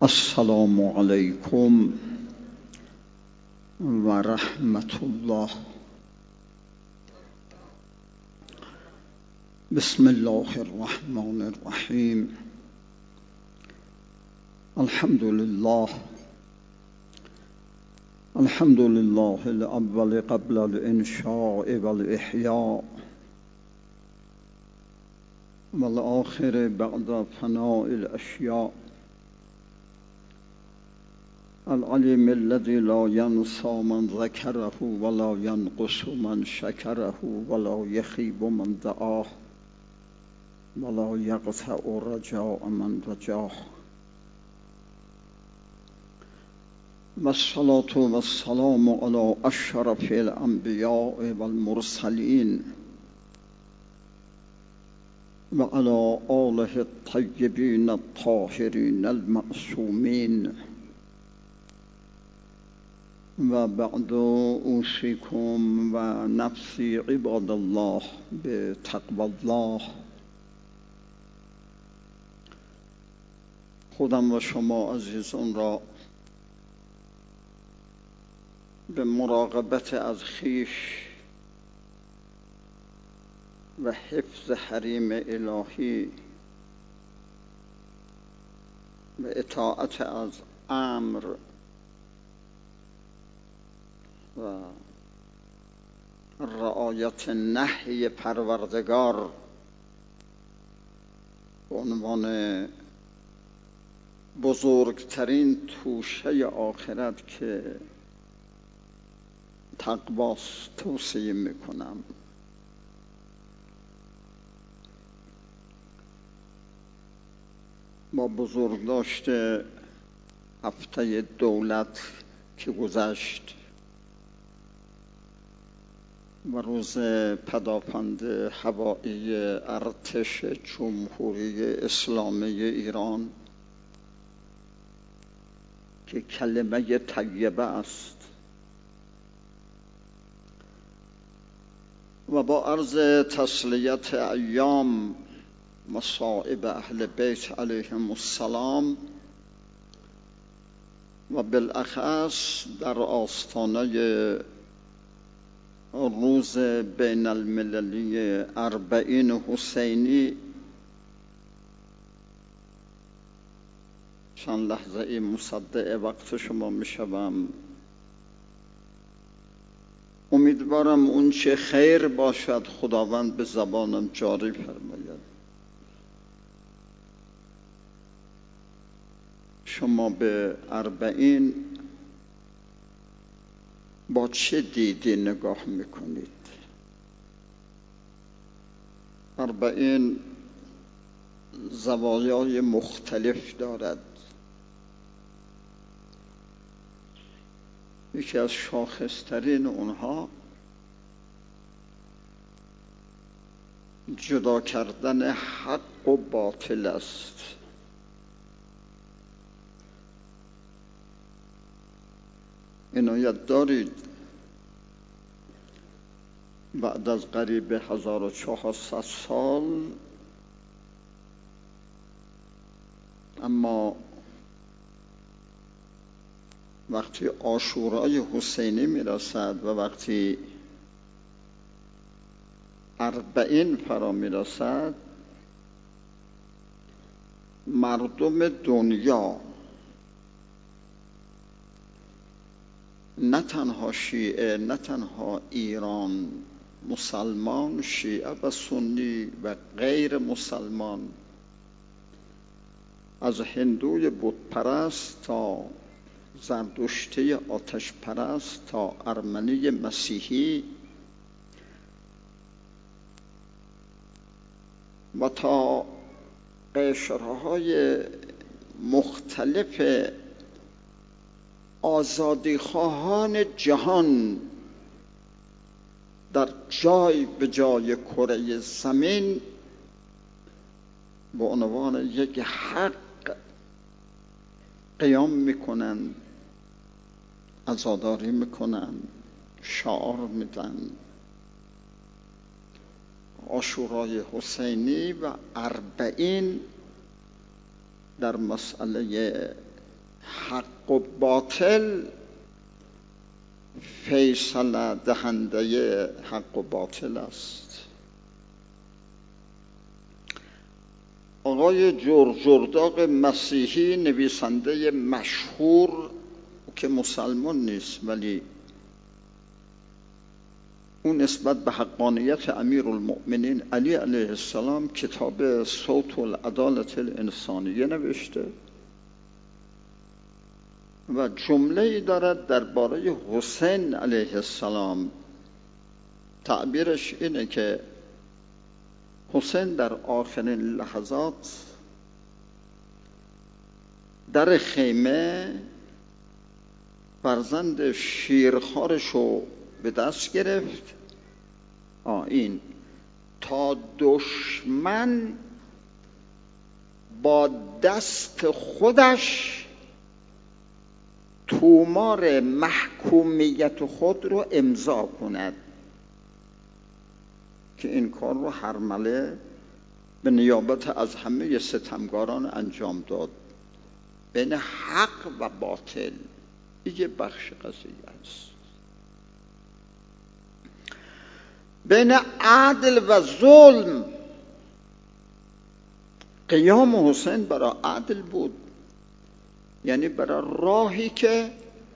السلام علیکم و رحمت الله. بسم الله الرحمن الرحیم. الحمد لله الاول قبل الانشاء والاحیاء والآخر بعد فناء الاشیاء، العلیم الذی لا ینسى من ذکره ولا ینقص من شکره ولا یخیب من دعاه ولا یقطع رجاء من رجاه، والصلاة والسلام على اشرف الانبیاء والمرسلین وعلى آله الطیبین الطاهرین المعصومین، و بعد اوصیکم و نفسی عباد الله بتقوی الله. خودم و شما عزیزان را به مراقبت از خویش و حفظ حریم الهی و اطاعت از امر و رعایت نهی پروردگار به عنوان بزرگترین توشه آخرت که تقواست توصیه میکنم. با بزرگداشت هفته دولت که گذشت و روز پدافند هوایی ارتش جمهوری اسلامی ایران که کلمه طیبه است، و با عرض تسلیت ایام مصائب اهل بیت علیهم السلام و بالاخص در آستانه روز بین المللی 40 حسینی چند لحظه مصدع وقت شما می شوم. امیدوارم اون چه خیر باشد خداوند به زبانم جاری فرماید. شما به 40 با چه دیدی نگاه میکنید؟ 40 زوایای مختلف دارد. یکی از شاخصترین اونها جدا کردن حق و باطل است. عنایت دارید بعد از قریب 1400 سال، اما وقتی عاشورای حسینی میرسد و وقتی 40 فرا میرسد، مردم دنیا نه تنها شیعه، نه تنها ایران، مسلمان، شیعه و سنی و غیر مسلمان، از هندوی بت پرست تا زردشتی آتش پرست تا ارمنی مسیحی و تا قشرهای مختلف آزادیخواهان جهان در جای به جای کره زمین به عنوان یک حق قیام میکنند، عزاداری میکنند، شعار میدن. عاشورای حسینی و 40 در مسئله حق و باطل فیصله دهنده حق و باطل است. آقای جورجرداق مسیحی، نویسنده مشهور که مسلمان نیست، ولی اون نسبت به حقانیت امیرالمؤمنین علی علیه السلام کتاب صوت العدالة الانسانیه نوشته و جمله‌ای دارد درباره حسین علیه السلام. تعبیرش اینه که حسین در آخرین لحظات در خیمه فرزند شیرخوارش رو به دست گرفت، این تا دشمن با دست خودش تومار محکومیت خود رو امضا کند، که این کار رو هرمله به نیابت از همه ستمگاران انجام داد. بین حق و باطل یه بخش قضیه است، بین عدل و ظلم. قیام حسین برای عدل بود، یعنی برای راهی که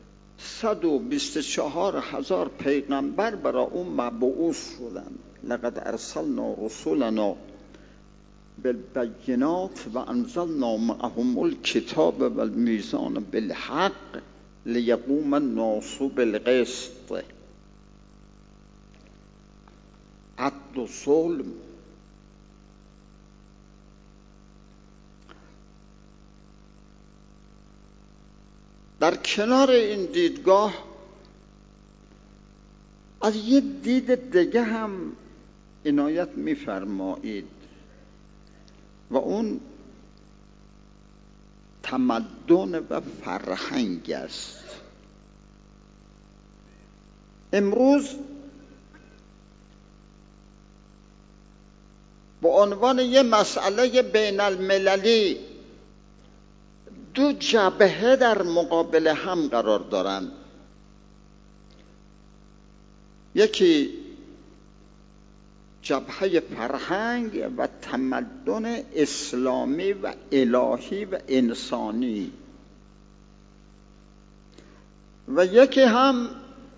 124,000 پیغمبر برای اون مبعوث شدن. لقد ارسلنا رسولنا بالبینات و انزلنا معهم الکتاب والمیزان بالحق لیقوم الناس بالقسط. عدل و ظلم. در کنار این دیدگاه از یه دید دیگه هم عنایت می‌فرمایید و اون تمدن و فرهنگ است. امروز به عنوان یه مسئله بین المللی دو جبهه در مقابل هم قرار دارند. یکی جبهه فرهنگ و تمدن اسلامی و الهی و انسانی، و یکی هم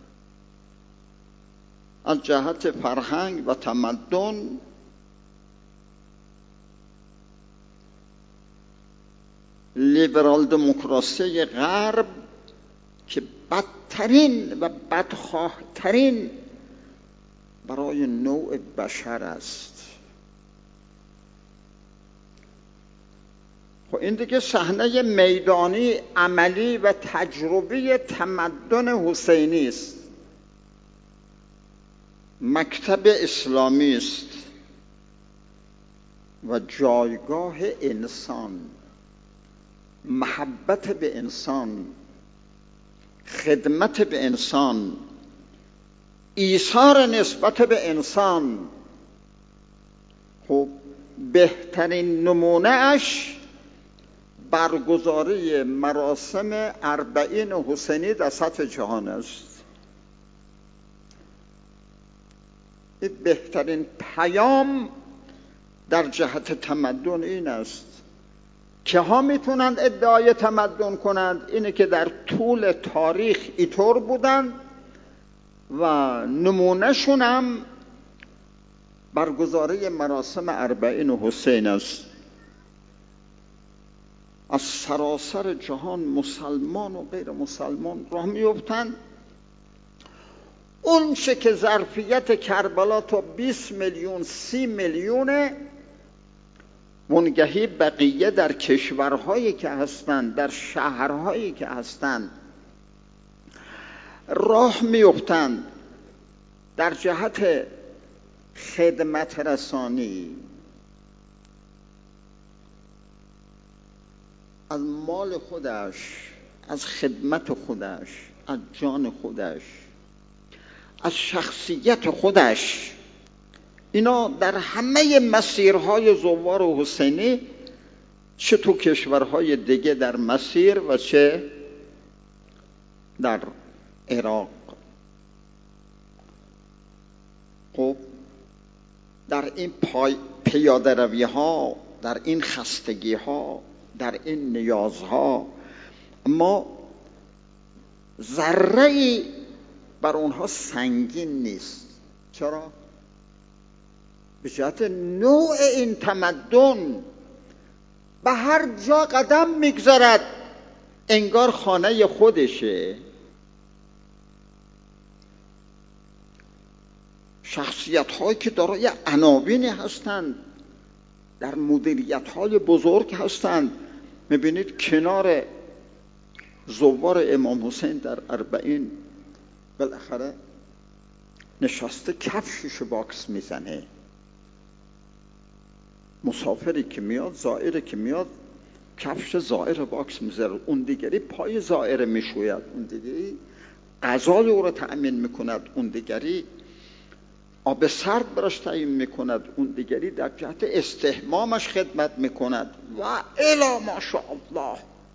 از جهت فرهنگ و تمدن لیبرال دموکراسی غرب که بدترین و بدخواهترین برای نوع بشر است. خب این دیگه صحنه میدانی عملی و تجربی تمدن حسینی است. مکتب اسلامی است و جایگاه انسان، محبت به انسان، خدمت به انسان، ایثار نسبت به انسان. خب بهترین نمونه اش برگزاری مراسم 40 حسینی در سطح جهان است. این بهترین پیام در جهت تمدن این است که ها میتونند ادعای تمدن کنند، اینه که در طول تاریخ اینطور بودند و نمونهشون هم برگزاری مراسم 40 حسین است. از سراسر جهان مسلمان و غیر مسلمان راه میافتند. اون چه که ظرفیت کربلا تا 20 میلیون 30 میلیونه، منگهی بقیه در کشورهایی که هستند، در شهرهایی که هستند راه میافتند در جهت خدمت رسانی، از مال خودش، از خدمت خودش، از جان خودش، از شخصیت خودش. اینا در همه مسیرهای زوار حسینی، چه تو کشورهای دیگه در مسیر و چه در عراق. خب در این پیاده روی ها، در این خستگی ها، در این نیازها ما ذره‌ای بر اونها سنگین نیست. چرا؟ به جهت نوع این تمدن به هر جا قدم میگذارد انگار خانه خودشه. شخصیت هایی که دارای عناوینی هستند، در مدیریت های بزرگ هستند. میبینید کنار زوار امام حسین در اربعین بالاخره نشسته کفشش باکس میزنه. مسافری که میاد، زائری که میاد، کفش زائر باکس میذاره، اون دیگری پای زائر میشوید، اون دیگری غذای او رو تأمین میکند، اون دیگری آب سرد براش تعیین میکند، اون دیگری در جهت استحمامش خدمت میکند و الی ماشاءالله.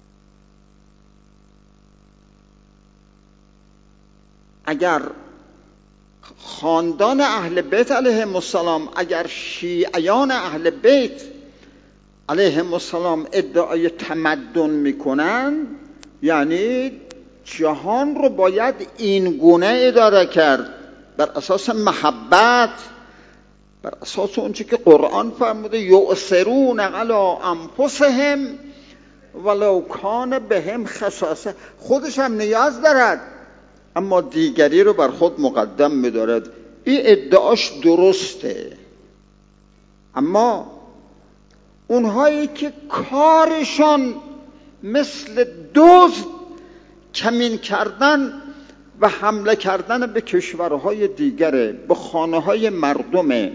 اگر خاندان اهل بیت علیهم السلام، اگر شیعیان اهل بیت علیهم السلام ادعای تمدن میکنن، یعنی جهان رو باید این گونه اداره کرد، بر اساس محبت، بر اساس اونچه که قرآن فرموده یؤثرون علی انفسهم ولو کان بهم خصاصه. خودش هم نیاز دارد اما دیگری رو بر خود مقدم می‌دارد. این ادعاش درسته، اما اونهایی که کارشان مثل دزد کمین کردن و حمله کردن به کشورهای دیگره، به خانه‌های مردمه،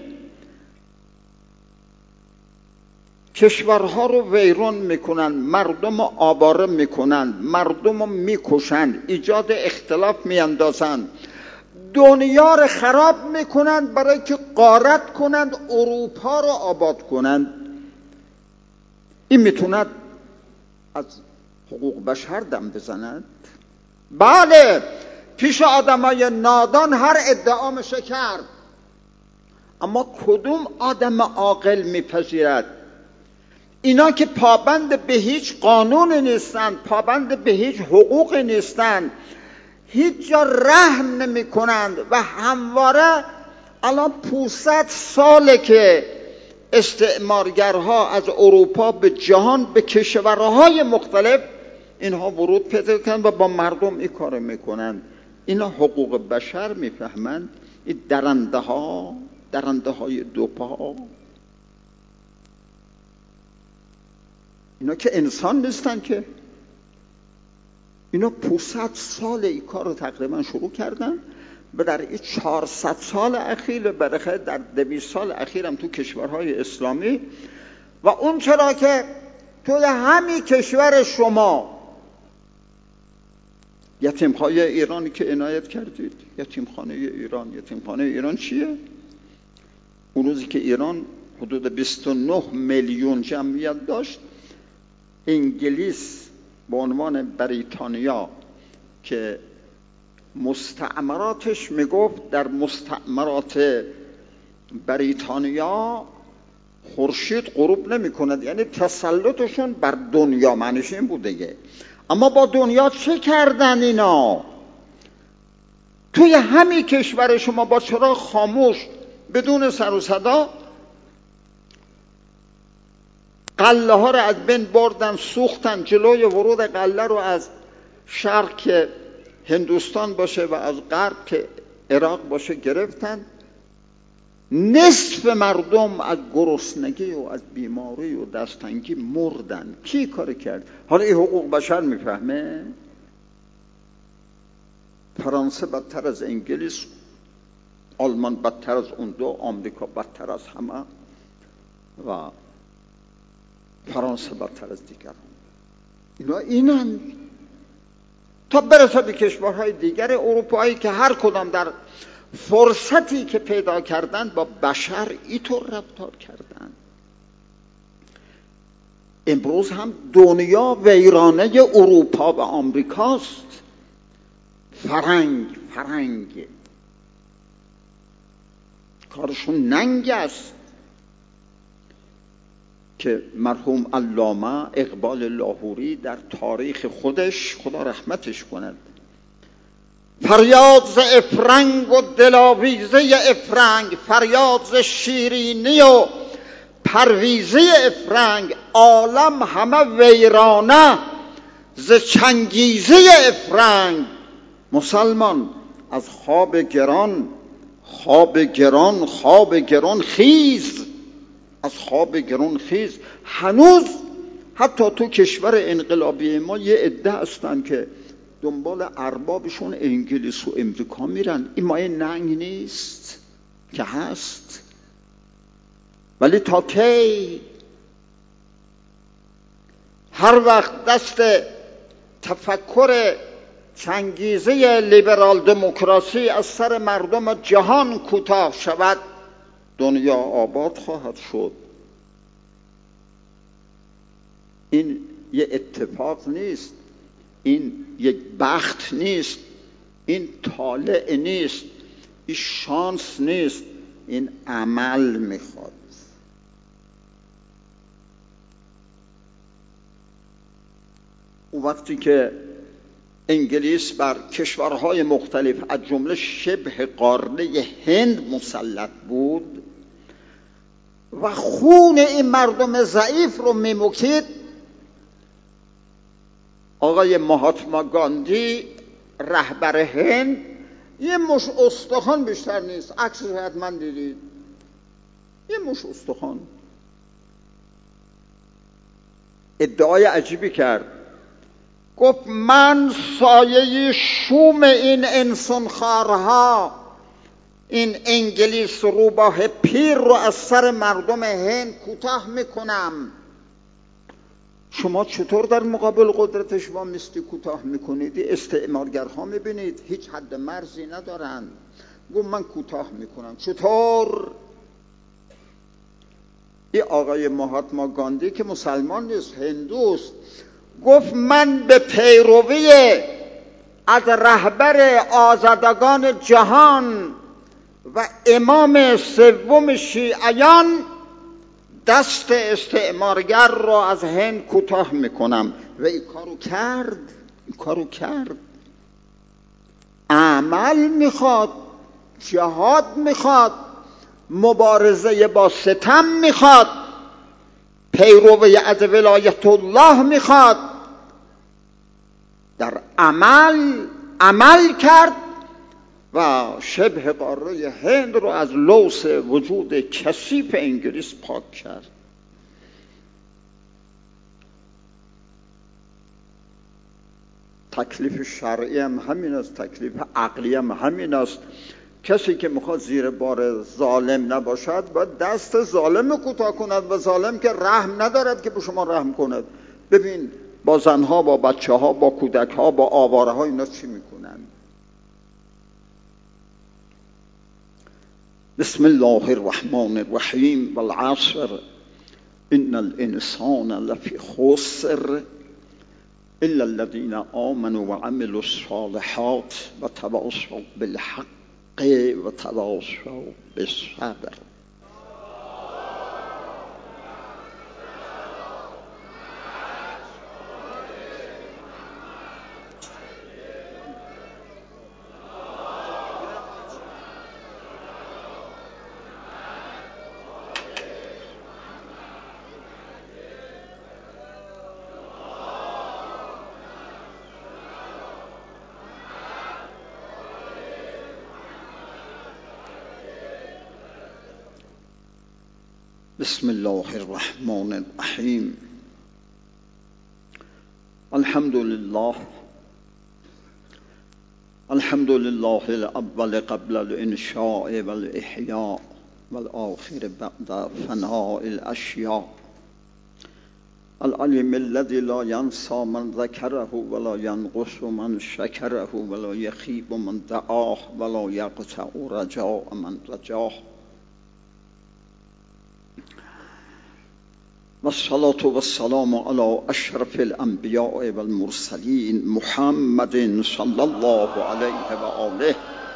کشورها رو ویران میکنن، مردم رو آواره میکنن، مردم رو میکشن، ایجاد اختلاف میاندازن، دنیا رو خراب میکنن برای که غارت کنند اروپا رو آباد کنند. این میتوند از حقوق بشر دم بزند؟ بله، پیش آدمای نادان هر ادعا میشه کرد، اما کدوم آدم عاقل میپذیرد؟ اینا که پابند به هیچ قانون نیستند، پابند به هیچ حقوق نیستند، هیچ جا رحم نمی کنند و همواره الان 500 ساله که استعمارگرها از اروپا به جهان، به کشورهای مختلف اینها ورود پیدا کردن و با مردم این کار میکنن. اینا حقوق بشر میفهمند؟ این درنده های دوپا، اینا که انسان نیستن که. اینا 500 سال این کار رو تقریبا شروع کردن و در این 400 سال اخیر، بالاخره در 200 سال اخیر هم تو کشورهای اسلامی و اون چرا که توی همین کشور شما یتیمخانه ایرانی که عنایت کردید، یتیمخانه ایران چیه؟ اون روزی که ایران حدود 29 میلیون جمعیت داشت، انگلیس به عنوان بریتانیا که مستعمراتش میگفت در مستعمرات بریتانیا خورشید غروب نمی کند، یعنی تسلطشون بر دنیا معنیش این بود دیگه. اما با دنیا چه کردن اینا؟ توی همین کشور شما با چراغ خاموش بدون سر و صدا قله ها رو از بین بردن، سوختن، جلوی ورود قله رو از شرق که هندوستان باشه و از غرب که عراق باشه گرفتن. نصف مردم از گرسنگی و از بیماری و دستتنگی مردن. کی کار کرد؟ حالا این حقوق بشر میفهمه؟ فرانسه بدتر از انگلیس، آلمان بدتر از اون دو، آمریکا بدتر از همه و فرانسه بدتر از دیگران. اینا اینن تا برسه به کشورهای دیگر اروپایی که هر کدام در فرصتی که پیدا کردن با بشر اینطور رفتار کردن. امروز هم دنیا ویرانه اروپا و آمریکاست. فرنگ کارشون ننگ است که مرحوم علامه اقبال لاهوری در تاریخ خودش، خدا رحمتش کند، فریاد ز افرنگ و دلاویزه افرنگ، فریاد ز شیرینی و پرویزه افرنگ، عالم همه ویرانه ز چنگیزه افرنگ. مسلمان از خواب گران خیز، از خواب گران خیز. هنوز حتی تو کشور انقلابی ما یه عده هستن که دنبال اربابشون انگلیس و امریکا میرن. این مایه ننگ نیست که هست؟ ولی تا کی؟ هر وقت دست تفکر چنگیزه لیبرال دموکراسی از سر مردم جهان کوتاه شود، دنیا آباد خواهد شد. این یه اتفاق نیست، این یک بخت نیست، این طالع نیست، این شانس نیست، این عمل میخواد. اون وقتی که انگلیس بر کشورهای مختلف از جمله شبه قاره هند مسلط بود و خون این مردم ضعیف رو میمکید، آقای مهاتما گاندی رهبر هند یه مش استخوان بیشتر نیست، عکسش حتما دیدید، یه مش استخوان، ادعای عجیبی کرد. گفت من سایه شوم این انسانخوارها، این انگلیس روباه پیر رو از سر مردم هند کوتاه میکنم. شما چطور در مقابل قدرت شما میستی کوتاه میکنید؟ استعمارگرها میبینید هیچ حد مرزی ندارن. گفت من کوتاه میکنم. چطور؟ این آقای مهاتما گاندی که مسلمان نیست، هندوست، گفت من به پیروی از رهبر آزادگان جهان و امام سوم شیعیان دست استعمارگر رو از هند کوتاه میکنم. و این کارو کرد. عمل میخواد، جهاد میخواد، مبارزه با ستم میخواد، پیروی از ولایت الله میخواد. در عمل کرد و شبه قاره هند رو از لوث وجود کثیف انگلیس پاک کرد. تکلیف شرعی هم همین است، تکلیف عقلی هم همین است. کسی که میخواد زیر بار ظالم نباشد باید دست ظالم کوتاه کند و ظالم که رحم ندارد که به شما رحم کند. ببین با زنها، با بچه ها، با کودک ها، با آواره ها اینا چی میکنن؟ بسم الله الرحمن الرحیم والعصر ان الانسان لفی خسر الا الذين آمنوا وعملوا الصالحات وتواصوا بالحق وتواصوا بالصبر. بسم الله الرحمن الرحیم. الحمد لله الاول قبل الانشاء والاحیاء والآخر بعد فناء الاشیاء، العلیم الذی لا ینسى من ذکره ولا ینقص من شکره ولا یخیب من دعاه ولا یقطع رجاء من رجاه. الحمد لله الذي لا ينسى من ذكره ولا ينقص من شكره ولا يخيب من دعاه ولا يقطع رجاء من رجاه. الحمد لله الذي لا ينسى من ذكره ولا ينقص من شكره ولا يخيب من دعاه ولا يقطع رجاء من رجاه. و الصلاة و السلام علی اشرف الانبیاء و المرسلین محمد صلی الله علیه و آله.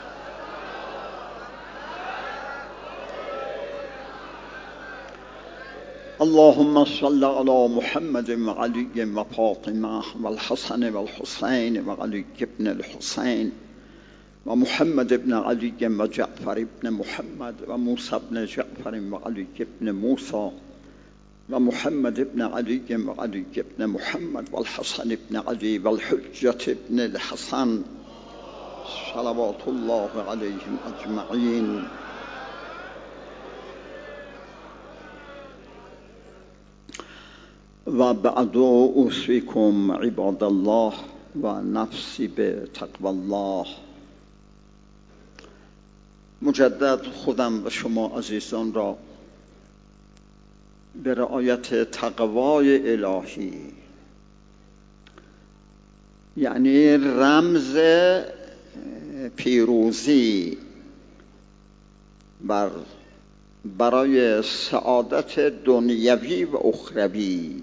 اللهم صل علی محمد و علی و فاطمه و الحسن و الحسین و علی ابن الحسین و محمد ابن علی و جعفر ابن محمد و موسی ابن جعفر و علی ابن موسی و محمد ابن علی و علی ابن محمد و الحسن ابن علی و الحجة ابن الحسن صلوات الله علیهم اجمعین. و بعد اوصیکم عباد الله و نفسی به تقوی الله. مجدد خودم و شما عزیزان را به رعایت تقوای الهی، یعنی رمز پیروزی برای سعادت دنیوی و اخروی،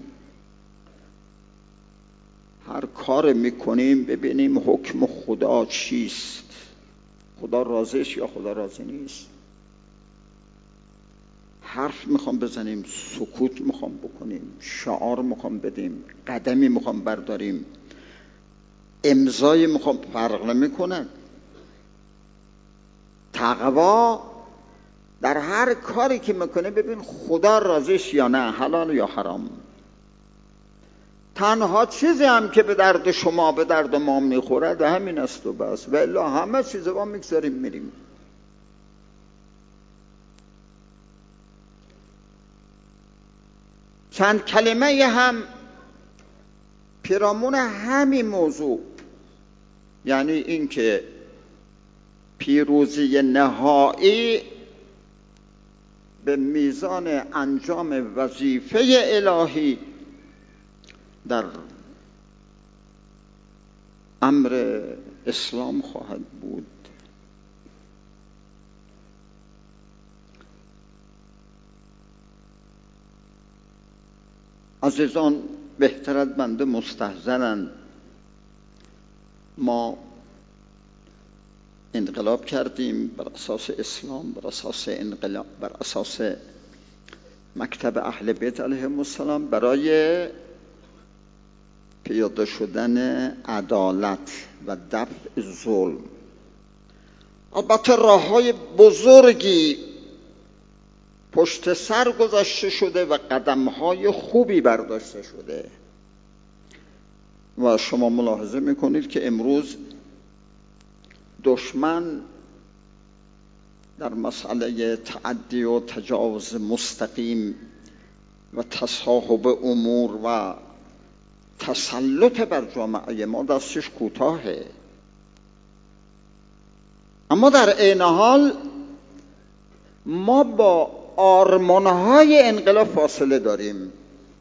هر کار میکنیم ببینیم حکم خدا چیست، خدا راضیش یا خدا راضی نیست. حرف میخوام بزنیم، سکوت میخوام بکنیم، شعار میخوام بدیم، قدمی میخوام برداریم، امضای میخوام، فرق نمیکنه. تقوا در هر کاری که میکنه ببین خدا راضیش یا نه، حلال یا حرام. تنها چیزی هم که به درد شما به درد ما میخوره ده همین است و بس، و الا همه چیز ما میگذاریم میریم. چند کلمه هم پیرامون همین موضوع، یعنی این که پیروزی نهایی به میزان انجام وظیفه الهی در امر اسلام خواهد بود. عزیزان بهتر از بنده مستحضرند، ما انقلاب کردیم بر اساس اسلام، بر اساس انقلاب، بر اساس مکتب اهل بیت علیهم السلام، برای پیاده شدن عدالت و دفع ظلم. البته راه‌های بزرگی پشت سر گذاشته شده و قدم‌های خوبی برداشته شده و شما ملاحظه میکنید که امروز دشمن در مسئله تعدی و تجاوز مستقیم و تصاحب امور و تسلط بر جامعه ما دستش کوتاهه، اما در عین حال ما با آرمانهای انقلاب فاصله داریم.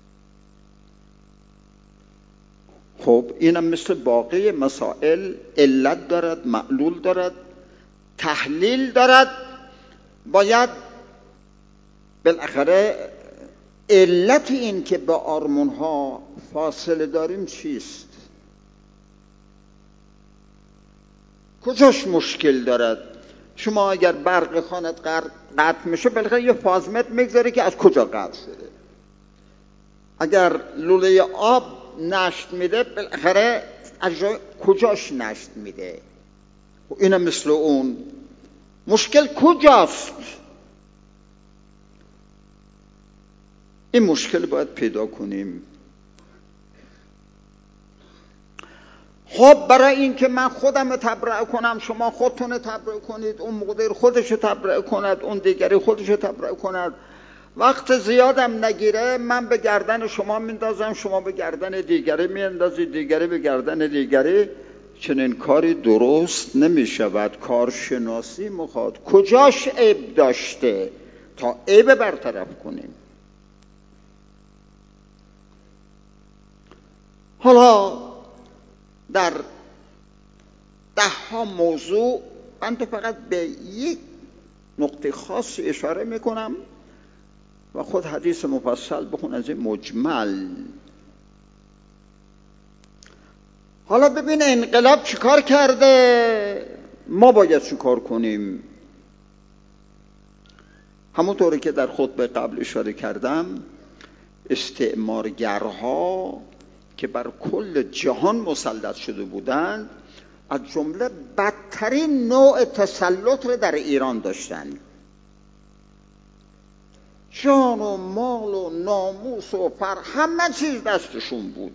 خب اینم مثل باقی مسائل علت دارد، معلول دارد، تحلیل دارد. باید بالاخره علت این که با آرمانها فاصله داریم چیست؟ کجاش مشکل دارد؟ شما اگر برق خانت قطع میشه بالاخره یه فازمت میگذاره که از کجا قطع شده. اگر لوله آب نشت میده بالاخره از کجاش نشت میده. اینم مثل اون. مشکل کجاست؟ این مشکل باید پیدا کنیم. خب برای این که من خودم تبرئه کنم، شما خودتون تبرئه کنید، اون مقدر خودش تبرئه کند، اون دیگری خودش تبرئه کند، وقت زیادم نگیره من به گردن شما میندازم، شما به گردن دیگری میندازید، دیگری به گردن دیگری. چنین کاری درست نمی شود. کارشناسی میخواد کجاش عیب داشته تا عیب برطرف کنیم. حالا در 10 موضوع من فقط به یک نقطه خاص اشاره میکنم و خود حدیث مفصل بخون از این مجمل. حالا ببین انقلاب چیکار کرده، ما باید چیکار کنیم. همونطوری که در خطبه قبل اشاره کردم، استعمارگرها که بر کل جهان مسلط شده بودند از جمله بدترین نوع تسلط رو در ایران داشتند. جان و مال و ناموس و همه چیز دستشون بود.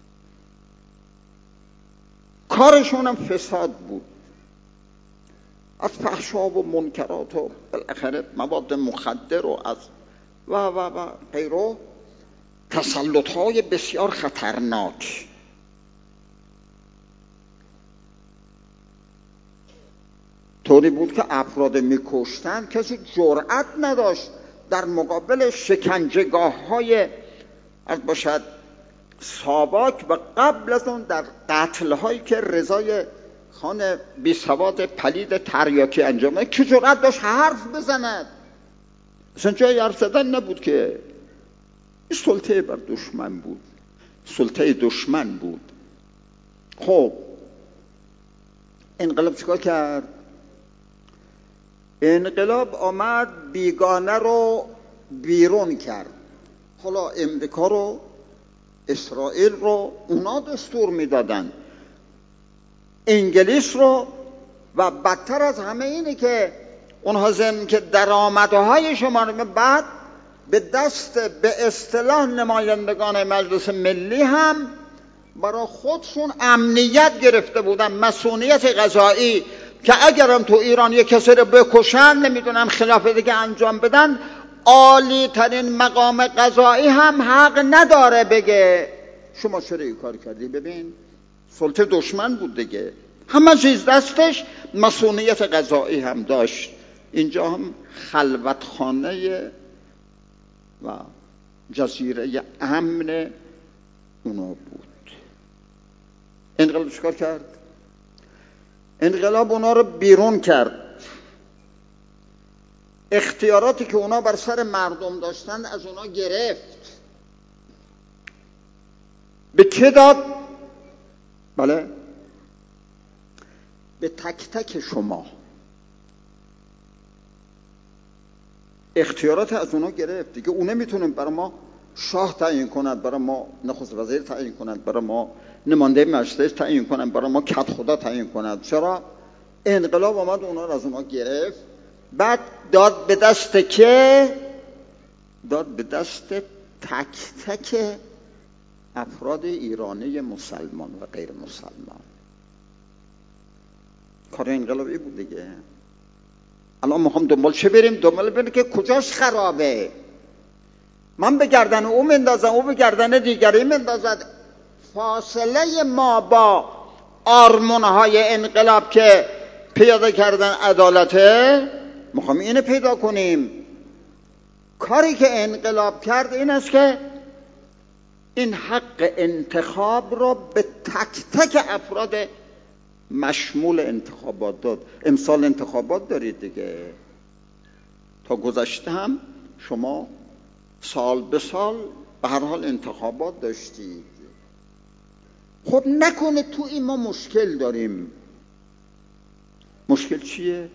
کارشون هم فساد بود، از فحشا و منکرات و بالاخره مواد مخدر و از و غیره، تسلط‌های بسیار خطرناک. طوری بود که افراد میکشتن کسی جرأت نداشت در مقابل شکنجهگاه‌های از باشد ساواک و قبل از اون در قتل‌هایی که رضای خان بیسواد پلید تریاکی انجام داد، که جرأت داشت حرف بزند؟ اصلا جای حرف زدن نبود که. این سلطه بر دشمن بود، سلطه دشمن بود. خب انقلاب چیکار کرد؟ انقلاب آمد بیگانه رو بیرون کرد. حالا امریکا رو، اسرائیل رو اونا دستور میدادن، انگلیس رو، و بدتر از همه اینه که اونها ضمن که درآمدهای شما رو بعد به دست به اصطلاح نمایندگان مجلس ملی هم برای خودشون امنیت گرفته بودن، مسئولیت قضایی، که اگرم تو ایران یک کسی رو بکشن، نمیدونم خلاف دیگه انجام بدن، عالی ترین مقام قضایی هم حق نداره بگه شما چرا این کار کردی. ببین سلطه دشمن بود دیگه، همه چیز دستش، مسئولیت قضایی هم داشت. اینجا هم خلوتخانه و جزیره امن اونا بود. انقلاب چیکار کرد؟ انقلاب اونا رو بیرون کرد. اختیاراتی که اونا بر سر مردم داشتن از اونا گرفت. به که داد؟ بله، به تک تک شما. اختیارات از اونا گرفت دیگه. اونا میتونن برای ما شاه تعیین کنند، برای ما نخست وزیر تعیین کنند، برای ما نماینده مجلس تعیین کنند، برای ما کت خدا تعیین کنند. چرا؟ انقلاب آمد اونا رو از اونا گرفت، بعد داد به دست که؟ داد به دست تک تک افراد ایرانی مسلمان و غیر مسلمان. کار انقلابی بود دیگه. الان میخوام دنبال چه بریم؟ دنبال بریم که کجاش خرابه. من به گردن او مندازم، او به گردن دیگری مندازد. فاصله ما با آرمانهای انقلاب که پیاده کردن عدالته، میخوام اینو پیدا کنیم. کاری که انقلاب کرد این است که این حق انتخاب را به تک تک افراد مشمول انتخابات داد. امسال انتخابات دارید دیگه، تا گذشته هم شما سال به سال به هر حال انتخابات داشتید. خب نکنه تو این ما مشکل داریم. مشکل چیه؟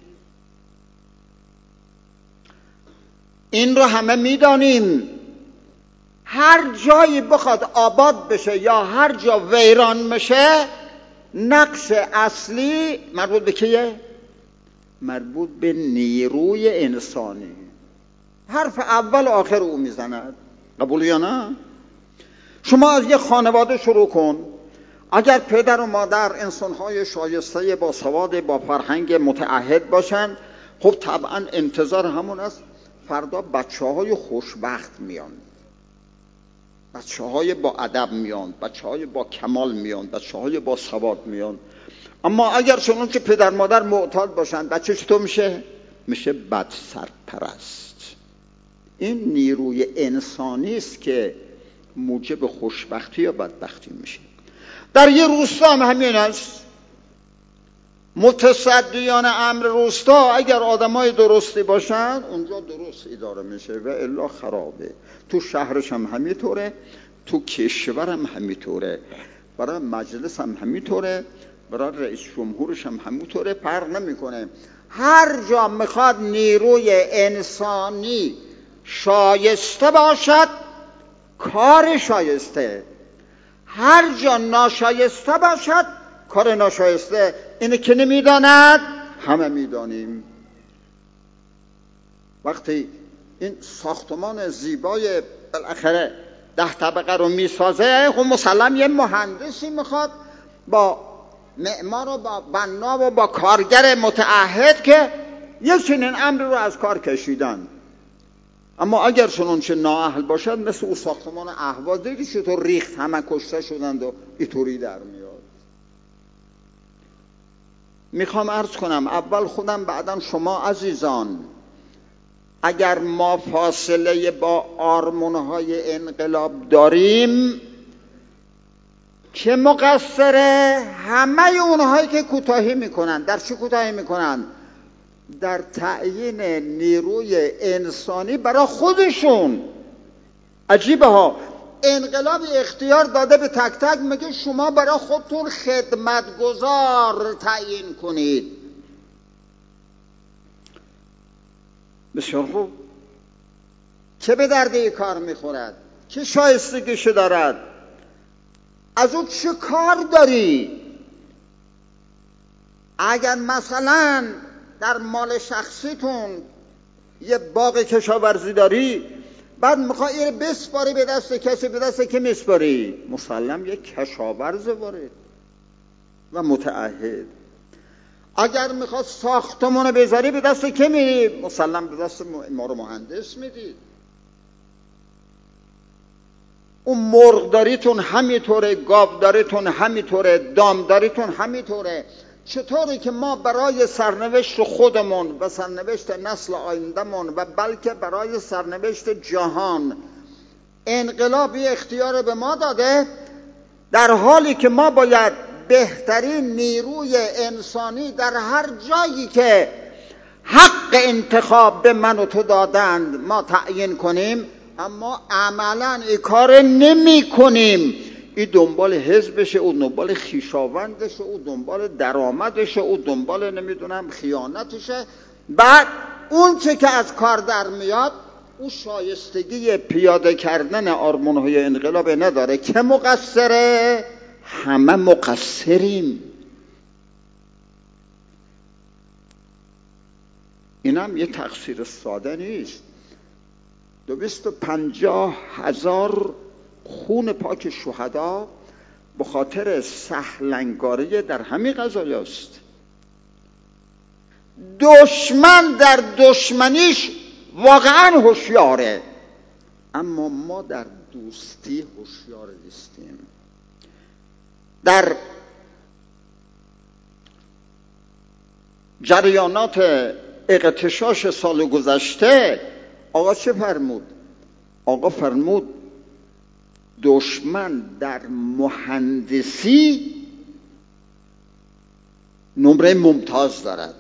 این رو همه میدانیم. هر جایی بخواد آباد بشه یا هر جا ویران بشه، نقش اصلی مربوط به کیه؟ مربوط به نیروی انسانی. حرف اول و آخر او میزند. قبول یا نه؟ شما از یه خانواده شروع کن. اگر پدر و مادر انسان‌های شایسته با سواد با فرهنگ متعهد باشند، خب طبعا انتظار همون است فردا بچه‌های خوشبخت میان، بچه‌های با ادب میان، بچه‌های با کمال میان، بچه‌های با سواد میان. اما اگر چون که پدر مادر معتاد باشن، بچه چطور میشه؟ میشه بد سرپرست. این نیروی انسانی است که موجب خوشبختی یا بدبختی میشه. در یه روستا هم همین است. متصدیان امر روستا اگر آدمای درستی باشن اونجا درست اداره میشه و الا خرابه. تو شهرش هم همینطوره، تو کشورم همینطوره، برای مجلس هم همینطوره، برای رئیس جمهورش هم همینطوره، فرق نمیکنه. هر جا میخواد نیروی انسانی شایسته باشد کار شایسته، هر جا ناشایسته باشد کار ناشایسته. اینه که نمیداند همه میدانیم. وقتی این ساختمان زیبای بالاخره 10 طبقه رو میسازه، خب مسلم یه مهندسی میخواد با معمار و با بنا و با کارگر متعهد که یه چنین امری رو از کار کشیدن. اما اگر چنانچه نااهل باشد مثل اون ساختمان اهواز دیدی چطور ریخت، همه کشته شدند و اینطوری در میاد. میخوام عرض کنم اول خودم بعدم شما عزیزان، اگر ما فاصله با آرمانهای انقلاب داریم که مقصره همه اونهایی که کوتاهی میکنن. در چه کوتاهی میکنن؟ در تعیین نیروی انسانی برای خودشون. عجیبه ها، انقلاب اختیار داده به تک تک، میگه شما برای خودتون خدمتگزار تعیین کنید. بسیار خوب، چه به درد این کار میخورد؟ چه شایستگیشو دارد؟ از اون چه کار داری؟ اگر مثلا در مال شخصیتون یه باغ کشاورزی داری، بعد میخوای اینو بسپاری به دست کسی، به دست که میسپاری؟ مسلم یک کشاورز وارد و متعهد. اگر میخواد ساختمون بذاری به دست که میری؟ مسلم به دست معمار و مهندس میدی. اون مرغداریتون همینطوره، گاوداریتون همینطوره، دامداریتون همینطوره. چطوری که ما برای سرنوشت خودمون و سرنوشت نسل آیندهمون و بلکه برای سرنوشت جهان انقلابی اختیار به ما داده، در حالی که ما باید بهترین نیروی انسانی در هر جایی که حق انتخاب به من و تو دادند ما تعیین کنیم، اما عملا این کار نمی کنیم. این دنبال حزبشه، او دنبال خویشاوندشه، او دنبال درآمدشه، او دنبال نمیدونم خیانتشه. بعد اون چه که از کار در میاد او شایستگی پیاده کردن آرمان‌های انقلاب نداره. که مقصره؟ همه مقصریم. اینم یه تقصیر ساده نیست. 250,000 خون پاک شهدا به خاطر سهلنگاری در همین قضایا است. دشمن در دشمنیش واقعا هوشیاره، اما ما در دوستی هوشیار نیستیم. در جریانات اغتشاش سال گذشته آقا چه فرمود؟ آقا فرمود دشمن در مهندسی نمره ممتاز دارد.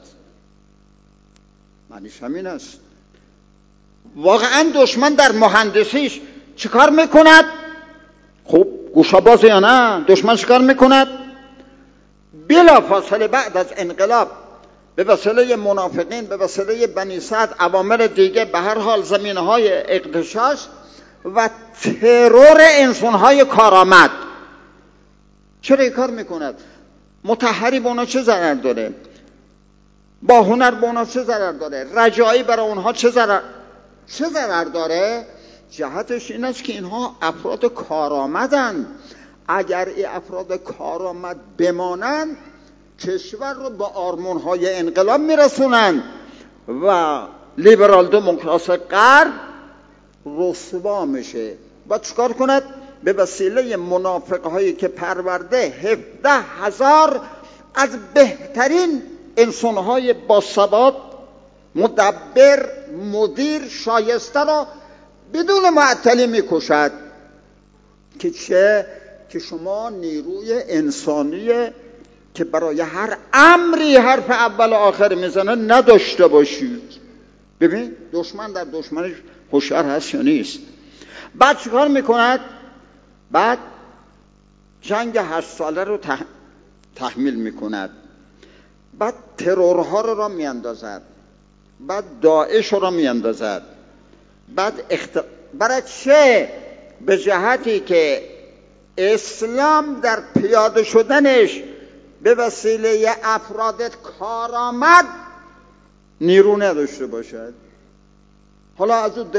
معنیش همین است. واقعا دشمن در مهندسیش چیکار میکند؟ خب گوشا باز یا نه؟ دشمن چیکار میکند؟ بلا فاصله بعد از انقلاب به وسیله منافقین، به وسیله بنی سعد، عوامل دیگه، به هر حال زمینهای اغتشاش و ترور انسانهای کارآمد. چرا این کار میکند؟ مطهری به اونا چه ضرر داره؟ با هنر به اونا چه ضرر داره؟ رجایی برای اونها چه ضرر داره؟ جهتش این است که اینها افراد کارآمدن. اگر این افراد کارآمد بمانند کشور رو با آرمان‌های انقلاب میرسونن و لیبرال دموکراسی غرب رسوا میشه. باید چکار کند؟ به وسیله منافقهایی که پرورده 17,000 از بهترین انسانهای باسواد، مدبر، مدیر، شایسته را بدون معطلی میکشد. که چه؟ که شما نیروی انسانی که برای هر امری حرف اول و آخر میزنه نداشته باشید. ببین دشمن در دشمنش هوشیار هست یا نیست. بعد چیکار میکند؟ بعد جنگ 8 ساله رو تحمیل میکند، بعد ترورها رو میاندازد، بعد داعش رو میاندازد، بعد برای چه؟ به جهتی که اسلام در پیاده شدنش به وسیله افراد کارآمد نیرو نداشته باشد. حالا از اون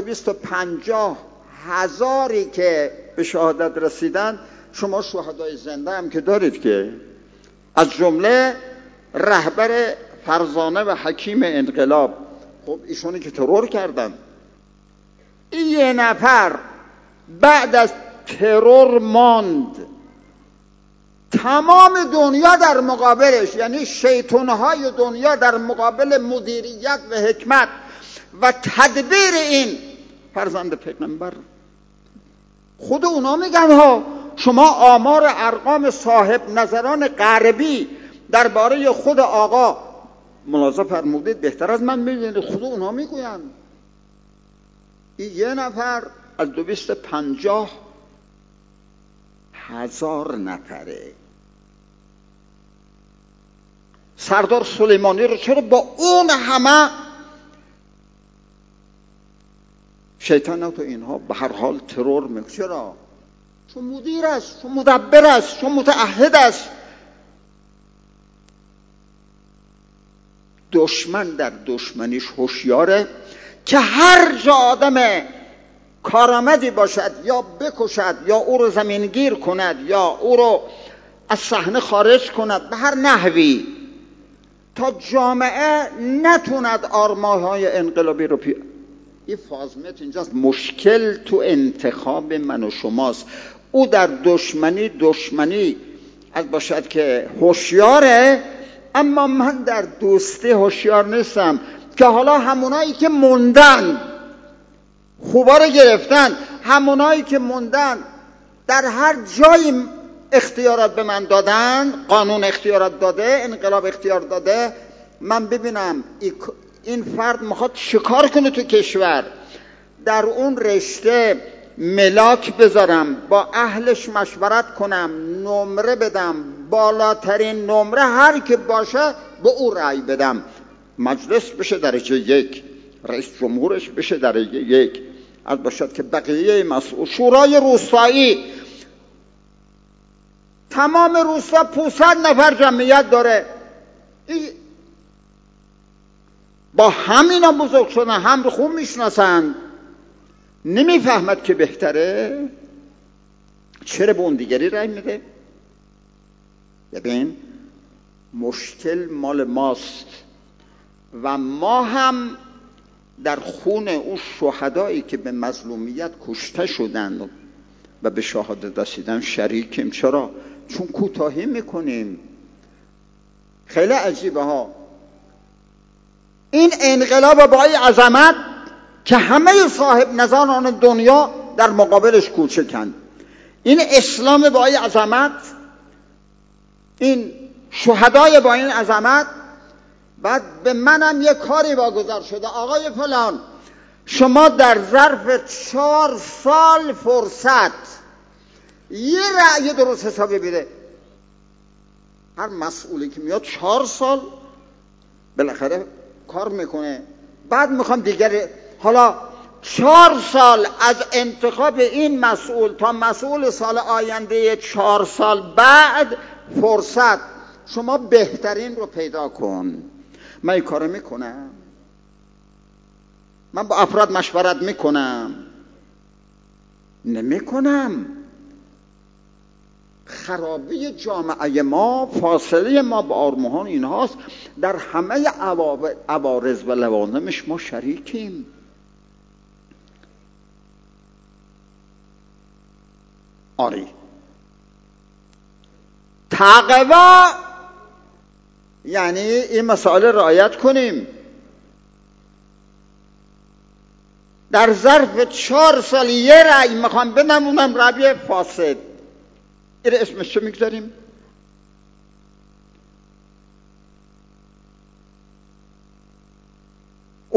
250,000 که به شهادت رسیدن، شما شهدای زنده هم که دارید، که از جمله رهبر فرزانه و حکیم انقلاب. خب ایشونی که ترور کردن، این یه نفر بعد از ترور ماند، تمام دنیا در مقابلش، یعنی شیطانهای دنیا در مقابل مدیریت و حکمت و تدبیر این فرزند پیغمبر. خود اونا میگن ها، شما آمار ارقام صاحب نظران غربی درباره خود آقا ملاحظه فرمودید، بهتر از من میدونید، خود اونا میگوین این یه نفر از 250,000 نفره. سردار سلیمانی رو چرا با اون همه شیطنت و اینها به هر حال ترور میکنه؟ چرا؟ چون مدیر است، چون مدبر است، چون متعهد است. دشمن در دشمنیش هوشیاره که هر جا آدم کارآمدی باشد یا بکشد یا او رو زمینگیر کند یا او رو از صحنه خارج کند به هر نحوی، تا جامعه نتوند آرمان‌های انقلابی رو این فازمت اینجاست. مشکل تو انتخاب من و شماست. او در دشمنی از باشد که هوشیاره، اما من در دوستی هوشیار نیستم. که حالا همونایی که موندن خوبا رو گرفتن، همونایی که موندن در هر جایی اختیارات به من دادن، قانون اختیارات داده، انقلاب اختیار داده، من ببینم این فرد میخواد چیکار کنه تو کشور، در اون رشته ملاک بذارم، با اهلش مشورت کنم، نمره بدم، بالاترین نمره هر که باشه به او رأی بدم، مجلس بشه درجه 1، رئیس جمهورش بشه درجه 1، از باشد که بقیه مسئول، شورای روستایی، تمام روستا 500 نفر جمعیت داره، با همینا بزرگ شدن، هم رو خوب میشناسن، نمیفهمد که بهتره، چرا به اون دیگری رأی میده؟ ببین مشکل مال ماست و ما هم در خون اون شهدایی که به مظلومیت کشته شدن و به شهادت رسیدن شریکیم. چرا؟ چون کوتاهی میکنیم. خیلی عجیبه ها، این انقلاب با این عظمت که همه صاحب نظران دنیا در مقابلش کوچکن، این اسلام با این عظمت، این شهدای با این عظمت، بعد به منم یه کاری واگذار شده، آقای فلان شما در ظرف 4 سال فرصت یه رأی درست حسابی بده. هر مسئولی که میاد 4 سال بالاخره کار میکنه، بعد میخوام دیگر، حالا 4 سال از انتخاب این مسئول تا مسئول سال آینده 4 سال بعد فرصت، شما بهترین رو پیدا کن. من این کار میکنم، من با افراد مشورت میکنم، نمیکنم. خرابی جامعه ما، فاصله ما با آرمان اینهاست. در همه عوارض و لوازمش ما شریکیم. آری تقوا یعنی این مسائل رعایت کنیم. در ظرف 4 سال یه رأی میخوام بدم، اونم رأی فاسد، این اسمش چه میگذاریم؟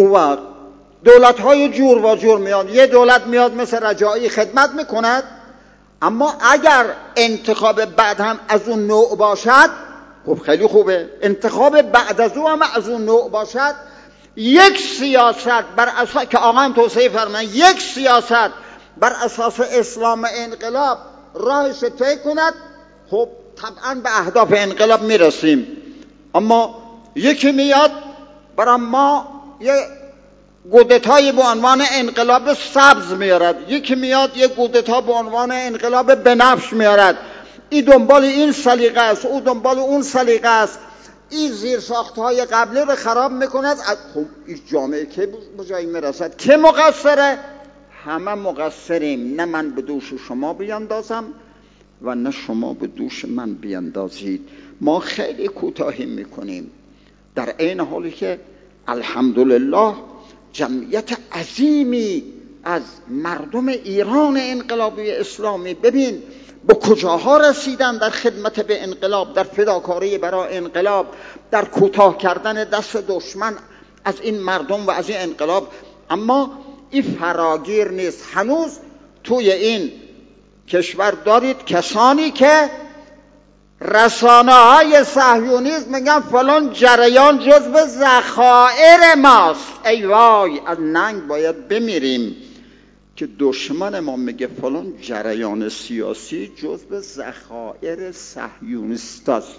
اون وقت دولت‌های جور و جور میاد. یه دولت میاد مثل رجایی خدمت میکند، اما اگر انتخاب بعد هم از اون نوع باشد خب خیلی خوبه. انتخاب بعد از اون هم از اون نوع باشد، یک سیاست بر اساس که آقا هم توصیه فرمایند، یک سیاست بر اساس اسلام انقلاب راهش طی کند، خب طبعا به اهداف انقلاب میرسیم. اما یکی میاد برای ما یه کودتای به عنوان انقلاب سبز میارد، یکی میاد یه کودتا به عنوان انقلاب بنفش میارد، این دنبال این سلیقه است، او دنبال اون سلیقه است، این زیرساختهای قبلی رو خراب میکند. خب این جامعه که به جایی میرسد؟ که مقصره؟ همه مقصریم، نه من به دوش شما بیاندازم و نه شما به دوش من بیاندازید. ما خیلی کوتاهی میکنیم، در این حالی که الحمدلله جمعیت عظیمی از مردم ایران انقلابی اسلامی، ببین به کجاها رسیدن در خدمت به انقلاب، در فداکاری برای انقلاب، در کوتاه کردن دست دشمن از این مردم و از این انقلاب. اما این فراگیر نیست. هنوز توی این کشور دارید کسانی که رسانه‌های صهیونیسم میگن فلان جریان جزو ذخایر ماست. ای وای، از ننگ باید بمیریم که دشمن ما میگه فلان جریان سیاسی جزو ذخایر صهیونیست است.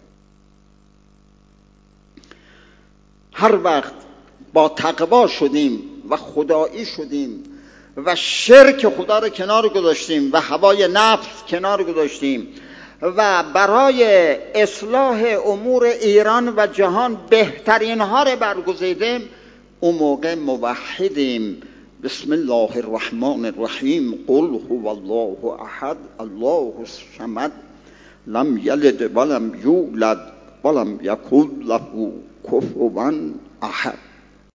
هر وقت با تقوا شدیم و خدایی شدیم و شرک خدا رو کنار گذاشتیم و هوای نفس کنار گذاشتیم و برای اصلاح امور ایران و جهان بهترین ها رو برگزیدیم، اون موقع موحدیم. بسم الله الرحمن الرحیم. قل هو الله احد الله الصمد لم یلد ولم یولد ولم یکن له کفوا احد.